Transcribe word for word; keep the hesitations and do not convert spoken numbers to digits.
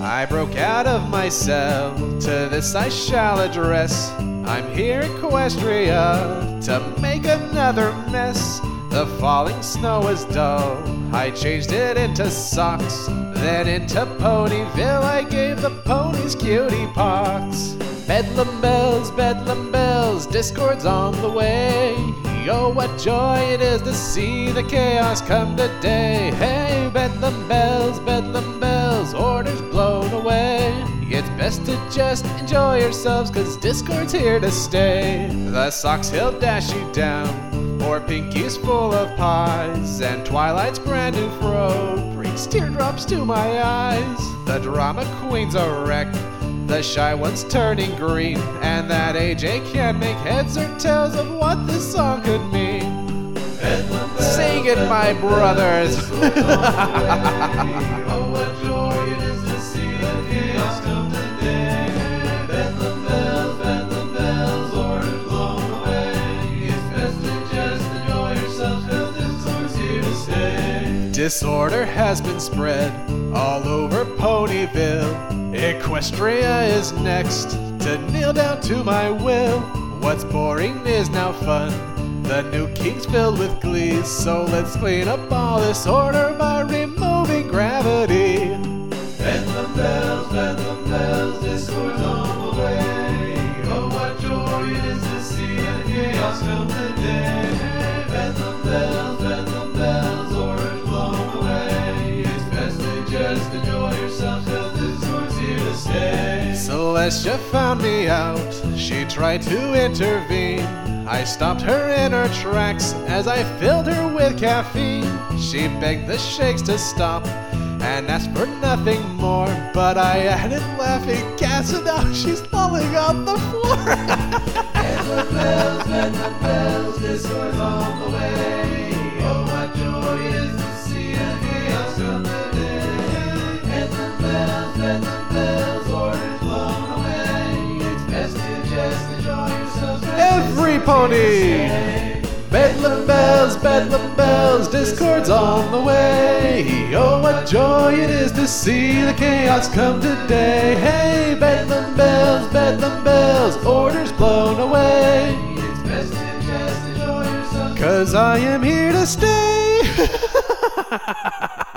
I broke out of my cell, to this I shall address. I'm here in Equestria to make another mess. The falling snow was dull, I changed it into socks. Then into Ponyville I gave the ponies cutie pox. Bedlam bells, bedlam bells, discord's on the way. Oh, what joy it is to see the chaos come today. Hey, bedlam bells, bedlam bells, orders blown away. It's best to just enjoy yourselves, cause Discord's here to stay. The socks he'll dash you down, or Pinky's full of pies, and Twilight's brand new fro brings teardrops to my eyes. The drama queen's a wreck, the shy one's turning green, and that A J can't make heads or tails of what this song could mean. Sing it, my brothers! Oh, what joy it is to see the chaos come today. Bedlam bells, bedlam bells, orders blown away. It's best to just enjoy yourselves, cause Discord's here to stay. Disorder has been spread all over Ponyville. Equestria is next to kneel down to my will. What's boring is now fun, the new king's filled with glee. So let's clean up all this order by removing gravity. Bedlam bells, bedlam bells, Discord's on the way. Oh, what joy it is to see the chaos come today. Bedlam bells, bedlam bells, orders blown away. It's best to just enjoy yourself, cause Discord's here to stay. Celestia found me out, she tried to intervene. I stopped her in her tracks as I filled her with caffeine. She begged the shakes to stop and asked for nothing more, but I added laughing gas and now she's falling on the floor. Bedlam bells, bedlam bells, Discord's on the way. Oh, what joy it is to see the chaos come today. Bedlam bells, bedlam bells, orders blown away. It's best to just enjoy yourselves. Every pony! Bedlam bells, bedlam bells, Discord's on the way. Oh, what joy it is to see the chaos come today. Hey, bedlam bells, bedlam bells, orders blown away. It's best to just enjoy yourselves. Cause I am here to stay.